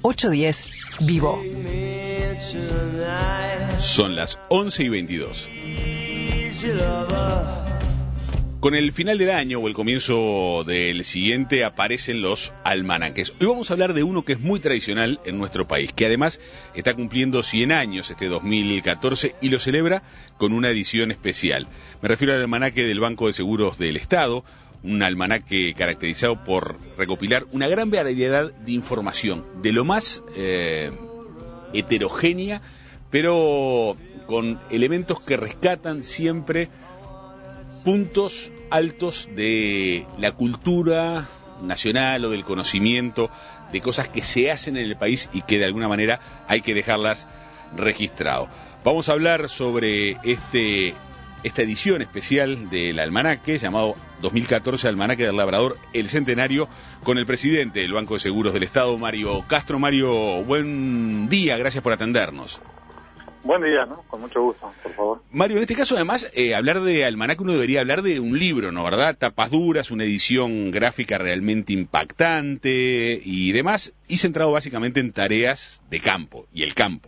810 Vivo. Son las 11:22. Con el final del año o el comienzo del siguiente aparecen los almanaques. Hoy vamos a hablar de uno que es muy tradicional en nuestro país, que además está cumpliendo 100 años este 2014 y lo celebra con una edición especial. Me refiero al almanaque del Banco de Seguros del Estado, un almanaque caracterizado por recopilar una gran variedad de información, de lo más heterogénea, pero con elementos que rescatan siempre puntos altos de la cultura nacional o del conocimiento, de cosas que se hacen en el país y que de alguna manera hay que dejarlas registrado. Vamos a hablar sobre esta edición especial del almanaque llamado 2014 Almanaque del Labrador, el centenario, con el presidente del Banco de Seguros del Estado, Mario Castro. Mario, buen día, gracias por atendernos. Buen día, ¿no? Con mucho gusto, por favor. Mario, en este caso, además, hablar de almanaque uno debería hablar de un libro, ¿no? ¿Verdad? Tapas duras, una edición gráfica realmente impactante y demás, y centrado básicamente en tareas de campo y el campo.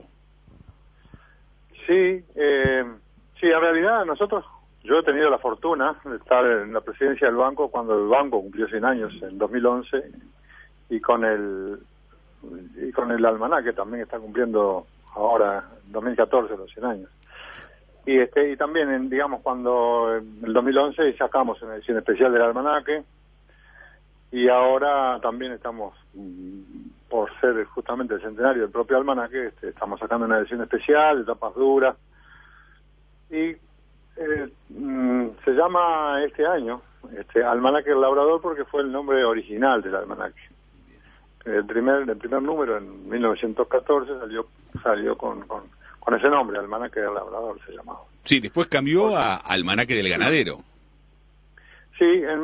Sí, en realidad yo he tenido la fortuna de estar en la presidencia del banco cuando el banco cumplió 100 años, en 2011, y con el almanaque también está cumpliendo ahora, en 2014, los 100 años. Y también, cuando en el 2011 sacamos una edición especial del almanaque, y ahora también estamos, por ser justamente el centenario del propio almanaque, estamos sacando una edición especial de tapas duras, y se llama este año Almanaque del Labrador porque fue el nombre original del almanaque. El primer número en 1914 salió con ese nombre, Almanaque del Labrador se llamaba. Sí, después cambió a Almanaque del Ganadero. Sí, en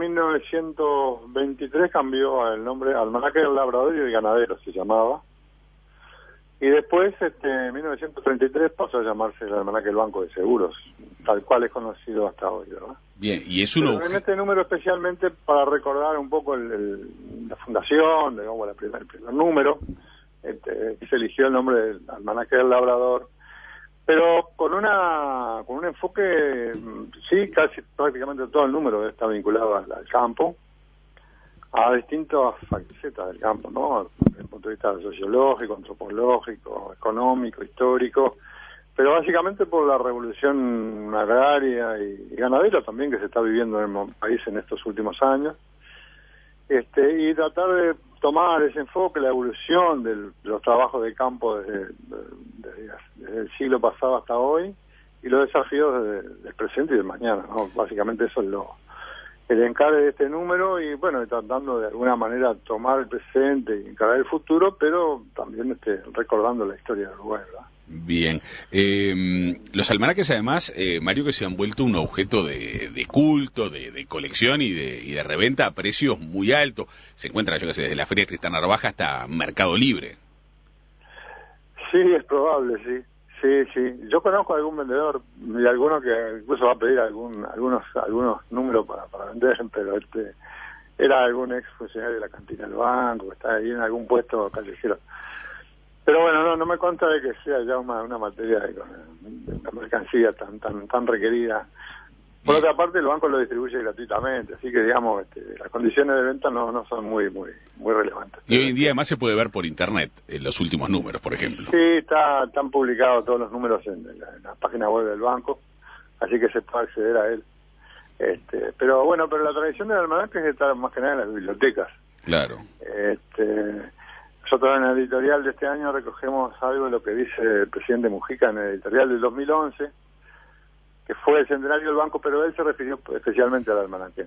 1923 cambió el nombre Almanaque del Labrador y el Ganadero se llamaba. Y después, en 1933 pasó a llamarse el Almanaque del Banco de Seguros, tal cual es conocido hasta hoy, ¿verdad? Bien, y es uno... En este número especialmente para recordar un poco la fundación, digamos, el primer número, se eligió el nombre del Almanaque del Labrador, pero con un enfoque, sí, casi prácticamente todo el número está vinculado al campo, a distintas facetas del campo, ¿no? Desde el punto de vista sociológico, antropológico, económico, histórico, pero básicamente por la revolución agraria y ganadera también que se está viviendo en el país en estos últimos años, y tratar de tomar ese enfoque, la evolución de los trabajos de campo desde el siglo pasado hasta hoy, y los desafíos del presente y del mañana, ¿no? Básicamente eso es el encargue de este número, y bueno, tratando de alguna manera tomar el presente y encarar el futuro, pero también recordando la historia de Uruguay, ¿verdad? Bien. Los almanaques, además, Mario, que se han vuelto un objeto de culto, de colección y de reventa a precios muy altos. Se encuentra, yo que sé, desde la Feria Tristán Narvaja hasta Mercado Libre. Sí, es probable, sí. Sí. Yo conozco a algún vendedor y alguno que incluso va a pedir algunos números para vender, pero era algún ex funcionario de la cantina del banco, que está ahí en algún puesto callejero. Pero bueno, no me consta de que sea ya una materia de una mercancía tan requerida. Por otra parte, el banco lo distribuye gratuitamente, así que digamos, las condiciones de venta no son muy relevantes. Y hoy en día además se puede ver por internet los últimos números, por ejemplo. Sí, están publicados todos los números en la página web del banco, así que se puede acceder a él. Pero la tradición del almanaque es estar más que nada en las bibliotecas. Claro. Nosotros en el editorial de este año recogemos algo de lo que dice el presidente Mujica en el editorial del 2011, que fue el centenario del banco, pero él se refirió especialmente al almanaque.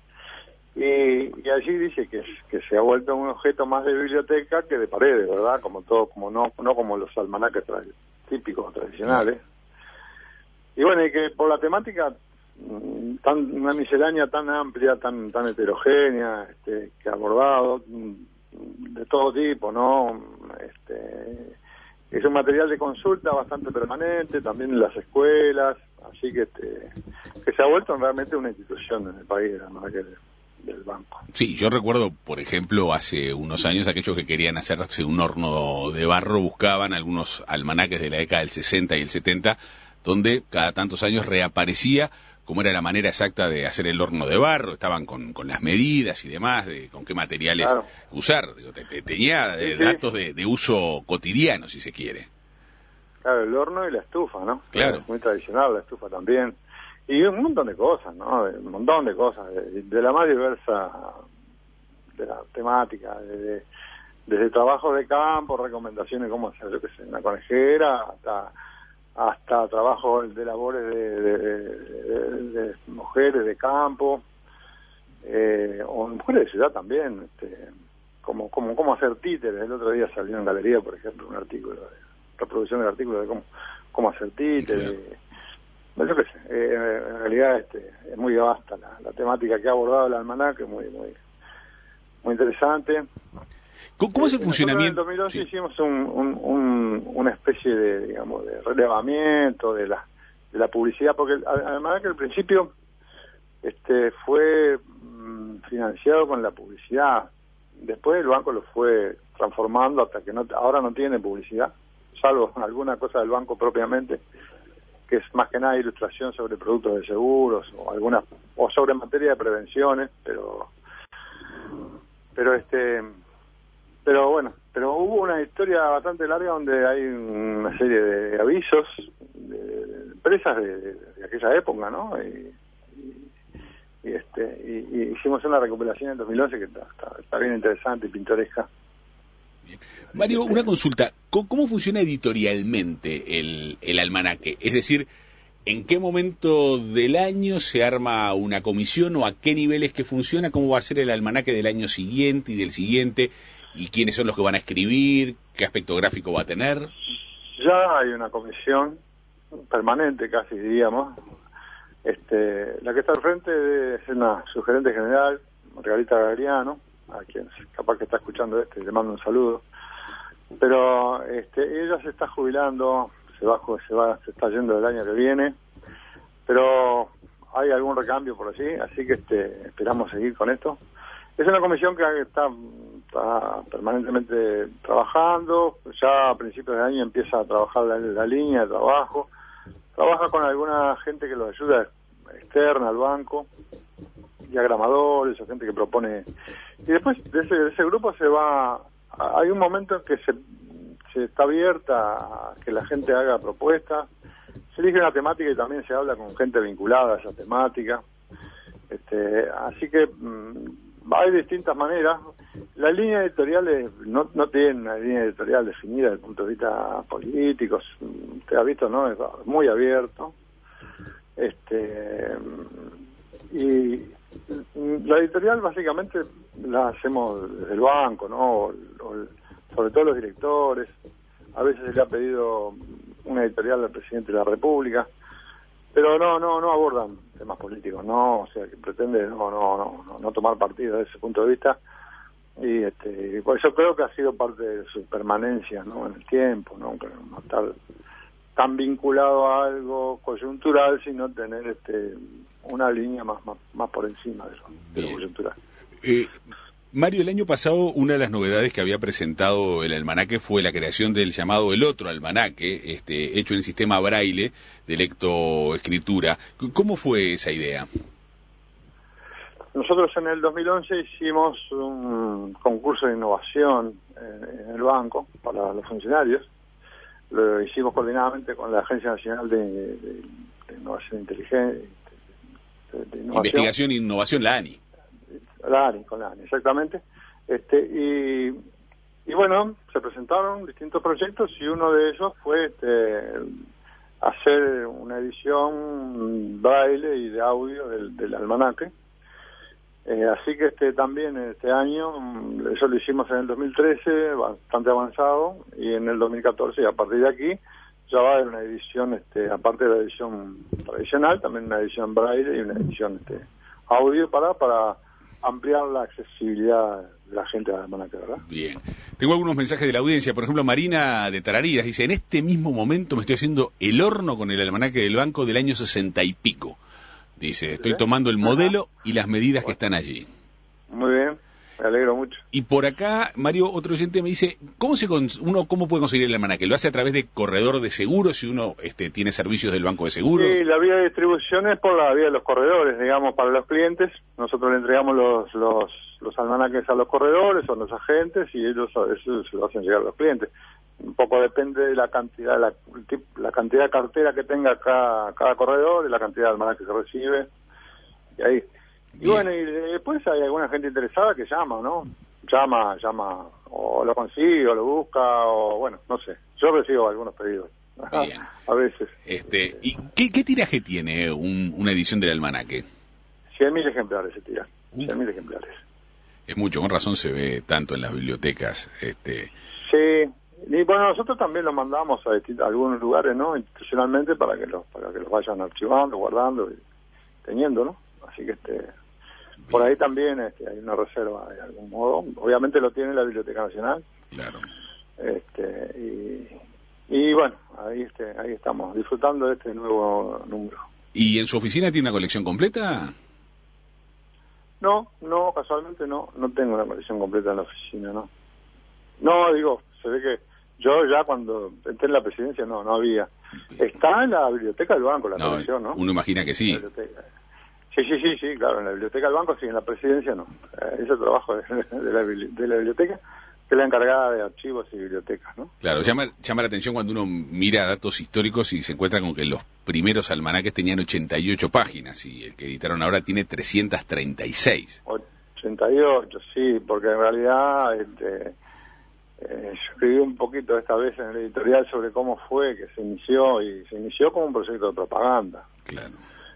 Y allí dice que se ha vuelto un objeto más de biblioteca que de paredes, ¿verdad? No como los almanaques típicos, tradicionales. Y bueno, y que por la temática, una miscelánea tan amplia, tan heterogénea, que ha abordado de todo tipo, ¿no? Es un material de consulta bastante permanente, también en las escuelas, así que se ha vuelto realmente una institución en el país, del banco. Sí, yo recuerdo, por ejemplo, hace unos años aquellos que querían hacerse un horno de barro buscaban algunos almanaques de la década del 60 y el 70, donde cada tantos años reaparecía cómo era la manera exacta de hacer el horno de barro, estaban con las medidas y demás, de con qué materiales usar. Digo, tenía datos de uso cotidiano, si se quiere. Claro, el horno y la estufa, ¿no? Claro. Es muy tradicional, la estufa también. Y un montón de cosas, ¿no? Un montón de cosas, de la más diversa, de la temática, desde trabajos de campo, recomendaciones cómo hacer, yo qué sé, una conejera, hasta trabajos de labores de mujeres de campo, o mujeres de ciudad también, cómo hacer títeres. El otro día salió en Galería, por ejemplo, un artículo, reproducción del artículo de cómo hacer títeres. Yo qué sé, en realidad es muy vasta la temática que ha abordado el almanaque, muy interesante. ¿Cómo es el funcionamiento? En el 2011 hicimos una especie de, digamos, de relevamiento de la publicidad, porque el almanaque al principio fue financiado con la publicidad. Después el banco lo fue transformando hasta que ahora no tiene publicidad, salvo alguna cosa del banco propiamente, que es más que nada ilustración sobre productos de seguros o sobre materia de prevenciones, pero hubo una historia bastante larga donde hay una serie de avisos de empresas de aquella época, ¿no? Y hicimos una recuperación en 2011 que está bien interesante y pintoresca. Bien. Mario, una consulta. ¿Cómo funciona editorialmente el almanaque? Es decir, ¿en qué momento del año se arma una comisión o a qué niveles que funciona? ¿Cómo va a ser el almanaque del año siguiente y del siguiente? ¿Y quiénes son los que van a escribir? ¿Qué aspecto gráfico va a tener? Ya hay una comisión permanente, casi diríamos. La que está al frente es una sugerente general, Margarita Gagriano, a quien capaz que está escuchando le mando un saludo. Pero ella se está jubilando, se está yendo el año que viene, pero hay algún recambio por allí, así que esperamos seguir con esto. Es una comisión que está permanentemente trabajando, ya a principios de año empieza a trabajar la línea de trabajo, trabaja con alguna gente que lo ayuda externa al banco, diagramadores o gente que propone, y después de ese grupo hay un momento en que se está abierta a que la gente haga propuestas, se elige una temática y también se habla con gente vinculada a esa temática, así que hay distintas maneras. La línea editorial no tiene una línea editorial definida desde el punto de vista político, usted ha visto, ¿no? Es muy abierto, y la editorial básicamente la hacemos desde el banco, ¿no? Sobre todo los directores. A veces se le ha pedido una editorial al presidente de la República, pero no abordan temas políticos, no, o sea, que pretende no tomar partido desde ese punto de vista, y por eso creo que ha sido parte de su permanencia, ¿no? En el tiempo, no estar tan vinculado a algo coyuntural, sino tener una línea más por encima de lo coyuntural. Mario, el año pasado una de las novedades que había presentado el almanaque fue la creación del llamado El Otro Almanaque, hecho en el sistema Braille de lectoescritura. ¿Cómo fue esa idea? Nosotros en el 2011 hicimos un concurso de innovación en el banco para los funcionarios. Lo hicimos coordinadamente con la Agencia Nacional de Innovación Inteligente. Investigación e Innovación, la ANI. Con la ANI, exactamente. Y bueno, se presentaron distintos proyectos y uno de ellos fue hacer una edición braille y de audio del almanaque. Así que también este año, eso lo hicimos en el 2013, bastante avanzado, y en el 2014, y a partir de aquí, ya va a haber una edición, aparte de la edición tradicional, también una edición braille y una edición audio para ampliar la accesibilidad de la gente al almanaque, ¿verdad? Bien. Tengo algunos mensajes de la audiencia. Por ejemplo, Marina de Tararías dice: en este mismo momento me estoy haciendo el horno con el almanaque del banco del año 60 y pico. Dice, estoy tomando el modelo y las medidas que están allí. me alegro mucho. Y por acá, Mario, otro oyente me dice, ¿cómo puede conseguir el almanaque? ¿Lo hace a través de corredor de seguros si uno tiene servicios del banco de seguros? Sí, la vía de distribución es por la vía de los corredores, digamos, para los clientes. Nosotros le entregamos los almanaques a los corredores o a los agentes y ellos a veces se lo hacen llegar a los clientes. Un poco depende de la cantidad, la cantidad de cartera que tenga cada corredor y la cantidad de almanaques que recibe. Y ahí. Y bueno, y después hay alguna gente interesada que llama, ¿no? Llama, o lo consigue, o lo busca, o bueno, no sé. Yo recibo algunos pedidos. Bien. A veces. ¿Y qué tiraje tiene una edición del almanaque? 100.000 ejemplares se tiran. 100.000 ejemplares. Es mucho, con razón se ve tanto en las bibliotecas. Sí. Y bueno, nosotros también lo mandamos a algunos lugares, ¿no? Institucionalmente para que los vayan archivando, guardando y teniendo, ¿no? Así que por ahí también hay una reserva de algún modo. Obviamente lo tiene la Biblioteca Nacional. Claro. Y bueno, ahí estamos disfrutando de este nuevo número. ¿Y en su oficina tiene una colección completa? No, casualmente no tengo una colección completa en la oficina, ¿no? No, digo, se ve que yo ya cuando entré en la presidencia no había. Está en la biblioteca del banco la colección, ¿no? Uno imagina que sí. Sí, claro, en la biblioteca del banco sí, en la presidencia no. Ese trabajo de la biblioteca, que es la encargada de archivos y bibliotecas, ¿no? Claro, llama la atención cuando uno mira datos históricos y se encuentra con que los primeros almanaques tenían 88 páginas y el que editaron ahora tiene 336. 88, sí, porque en realidad yo escribí un poquito esta vez en el editorial sobre cómo fue que se inició como un proyecto de propaganda. Claro.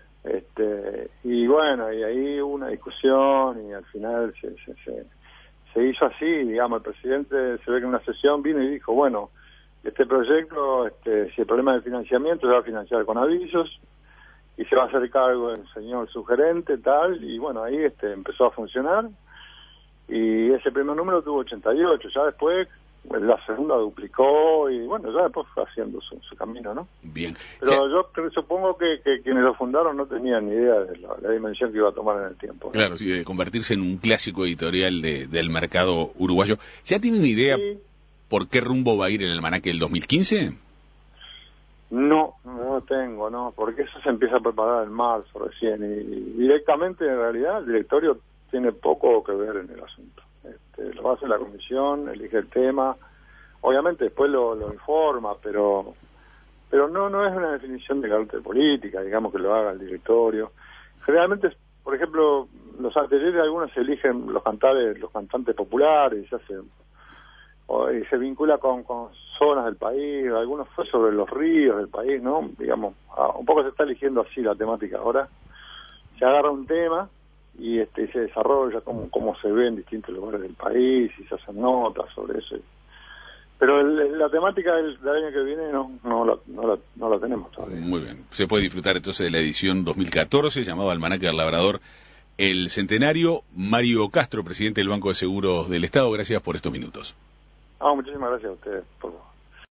Y bueno, y ahí hubo una discusión y al final se hizo así, digamos, el presidente se ve que en una sesión vino y dijo, bueno, este proyecto, si el problema del financiamiento se va a financiar con avisos y se va a hacer cargo del señor sugerente, tal, y bueno, ahí empezó a funcionar y ese primer número tuvo 88, ya después la segunda duplicó y bueno, ya después fue haciendo su camino, ¿no? Bien. Pero yo supongo que quienes lo fundaron no tenían ni idea de la dimensión que iba a tomar en el tiempo, ¿no? Claro, sí, de convertirse en un clásico editorial del mercado uruguayo. ¿Ya tiene una idea por qué rumbo va a ir el almanaque del 2015? No tengo, ¿no? Porque eso se empieza a preparar en marzo recién y directamente en realidad el directorio tiene poco que ver en el asunto. Lo hace la comisión, elige el tema, obviamente después lo informa, pero no es una definición de carácter política, digamos que lo haga el directorio. Generalmente, por ejemplo, los anteriores algunos eligen los cantantes populares y se vincula con zonas del país, algunos fue sobre los ríos del país, ¿no? Digamos, un poco se está eligiendo así la temática ahora. Se agarra un tema y se desarrolla cómo se ve en distintos lugares del país y se hacen notas sobre eso. Pero la temática del año que viene no la tenemos todavía. Muy bien. Se puede disfrutar entonces de la edición 2014 llamado Almanaque del Labrador, el centenario. Mario Castro, presidente del Banco de Seguros del Estado, gracias por estos minutos. Muchísimas gracias a ustedes por